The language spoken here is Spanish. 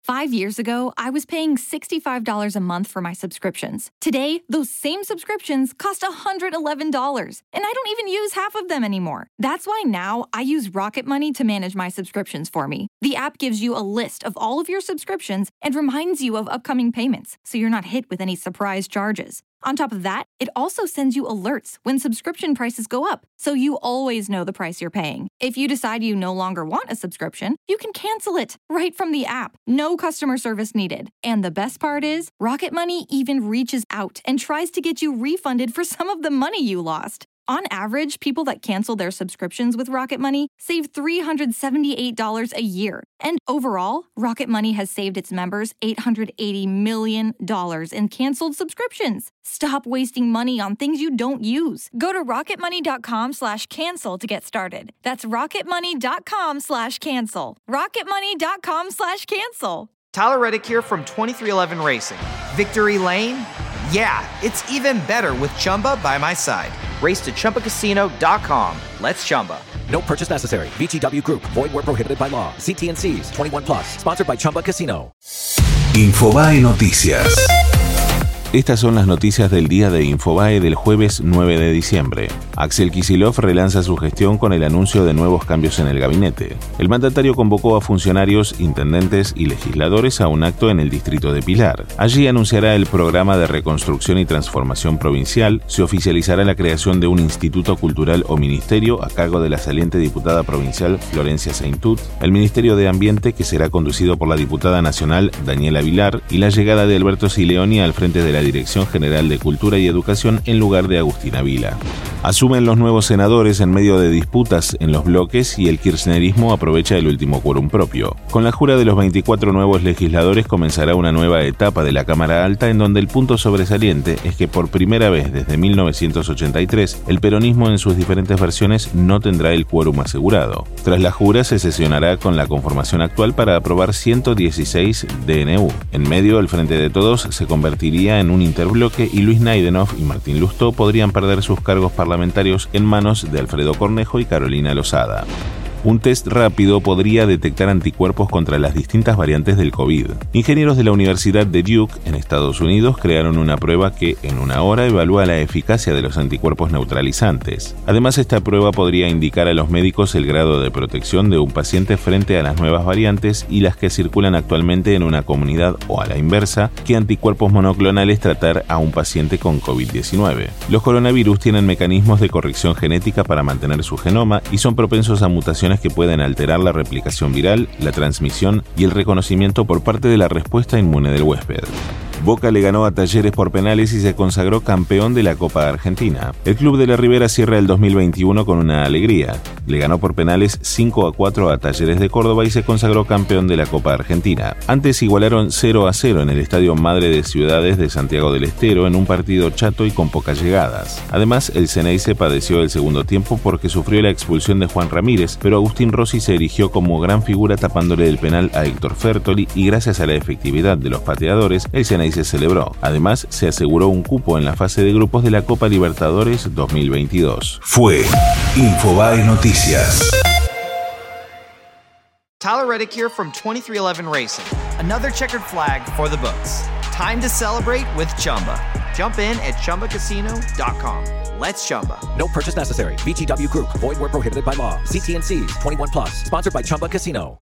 5 years ago, I was paying $65 a month for my subscriptions. Today, those same subscriptions cost $111, and I don't even use half of them anymore. That's why now I use Rocket Money to manage my subscriptions for me. The app gives you a list of all of your subscriptions and reminds you of upcoming payments, so you're not hit with any surprise charges. On top of that, it also sends you alerts when subscription prices go up, so you always know the price you're paying. If you decide you no longer want a subscription, you can cancel it right from the app. No customer service needed. And the best part is, Rocket Money even reaches out and tries to get you refunded for some of the money you lost. On average, people that cancel their subscriptions with Rocket Money save $378 a year. And overall, Rocket Money has saved its members $880 million in canceled subscriptions. Stop wasting money on things you don't use. Go to rocketmoney.com/cancel to get started. That's rocketmoney.com/cancel. rocketmoney.com/cancel. Tyler Reddick here from 23XI Racing. Victory Lane? Yeah, it's even better with Chumba by my side. Race to ChumbaCasino.com. Let's Chumba. No purchase necessary. VGW Group. Void where prohibited by law. See T&Cs. 21+. Sponsored by Chumba Casino. Infobae Noticias. Estas son las noticias del día de Infobae del jueves 9 de diciembre. Axel Kicillof relanza su gestión con el anuncio de nuevos cambios en el gabinete. El mandatario convocó a funcionarios, intendentes y legisladores a un acto en el distrito de Pilar. Allí anunciará el programa de reconstrucción y transformación provincial, se oficializará la creación de un instituto cultural o ministerio a cargo de la saliente diputada provincial Florencia Saintut, el Ministerio de Ambiente que será conducido por la diputada nacional Daniela Vilar y la llegada de Alberto Sileoni al frente de la Dirección General de Cultura y Educación en lugar de Agustina Vila. Asumen los nuevos senadores en medio de disputas en los bloques y el kirchnerismo aprovecha el último quórum propio. Con la jura de los 24 nuevos legisladores comenzará una nueva etapa de la Cámara Alta en donde el punto sobresaliente es que por primera vez desde 1983 el peronismo en sus diferentes versiones no tendrá el quórum asegurado. Tras la jura se sesionará con la conformación actual para aprobar 116 DNU. En medio, el Frente de Todos se convertiría en un interbloque y Luis Naidenov y Martín Lustó podrían perder sus cargos parlamentarios en manos de Alfredo Cornejo y Carolina Lozada. Un test rápido podría detectar anticuerpos contra las distintas variantes del COVID. Ingenieros de la Universidad de Duke, en Estados Unidos, crearon una prueba que, en una hora, evalúa la eficacia de los anticuerpos neutralizantes. Además, esta prueba podría indicar a los médicos el grado de protección de un paciente frente a las nuevas variantes y las que circulan actualmente en una comunidad, o a la inversa, qué anticuerpos monoclonales tratar a un paciente con COVID-19. Los coronavirus tienen mecanismos de corrección genética para mantener su genoma y son propensos a mutaciones que pueden alterar la replicación viral, la transmisión y el reconocimiento por parte de la respuesta inmune del huésped. Boca le ganó a Talleres por penales y se consagró campeón de la Copa Argentina. El club de la Ribera cierra el 2021 con una alegría. Le ganó por penales 5-4 a Talleres de Córdoba y se consagró campeón de la Copa Argentina. Antes igualaron 0-0 en el Estadio Madre de Ciudades de Santiago del Estero en un partido chato y con pocas llegadas. Además, el Ceneice padeció el segundo tiempo porque sufrió la expulsión de Juan Ramírez, pero Agustín Rossi se erigió como gran figura tapándole el penal a Héctor Fertoli y gracias a la efectividad de los pateadores, el Ceneice se celebró. Además, se aseguró un cupo en la fase de grupos de la Copa Libertadores 2022. Fue Infobae Noticias. Tyler Reddick here from 23XI Racing. Another checkered flag for the books. Time to celebrate with Chumba. Jump in at ChumbaCasino.com. Let's Chumba. No purchase necessary. VGW Group. Void where prohibited by law. See T&Cs. 21+. Sponsored by Chumba Casino.